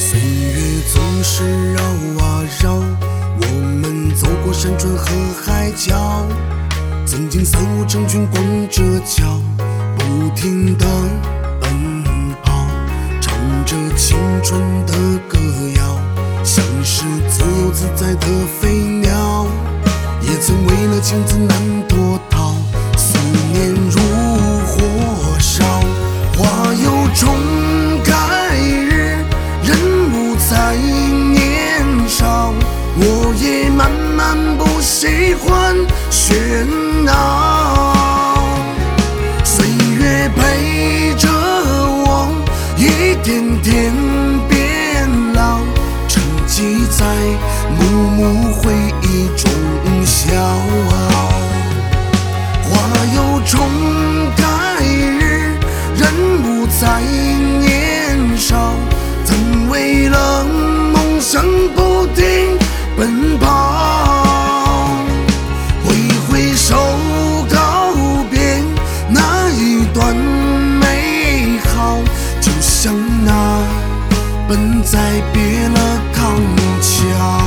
岁月总是绕啊绕，我们走过山川和海角，曾经三五成群光着脚，不停地奔跑，唱着青春的歌谣，像是自由自在的飞鸟，也曾为了情字难脱逃，思念如火烧，花有重开日，人不再年少，我也慢慢不喜欢喧闹，岁月陪着我一点点变老，沉寂在幕幕回忆中消耗，花有重开日，人不再年少，曾为了梦想不停奔跑，挥挥手告别那一段美好，就像那奔在别了康桥。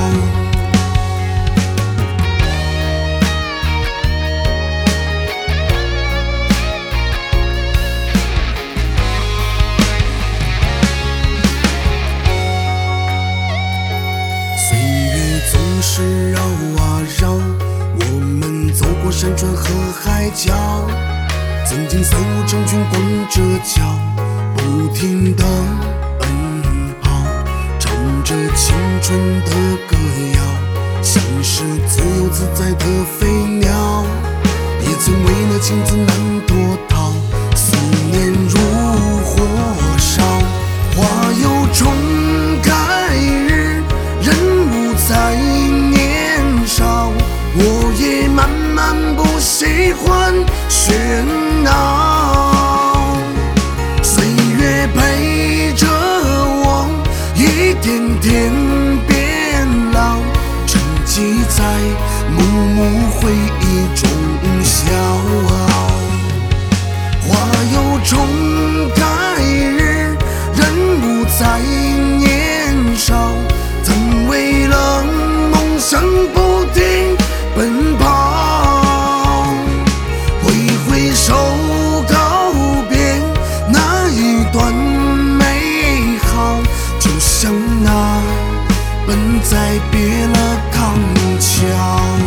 总是绕啊绕，我们走过山川和海角，曾经三五成群光着脚，不停地奔跑，唱着青春的歌谣，像是自由自在的飞鸟，也曾为了情字难脱逃，思念如火烧，花有重开日，人不再年少，我也慢慢不喜欢喧闹，岁月陪着我一点点变老，沉寂在幕幕回忆中消耗，花有重开日，人不再年少，曾为了梦想不停奔跑，挥挥手告别那一段美好，就像那奔在别了康桥。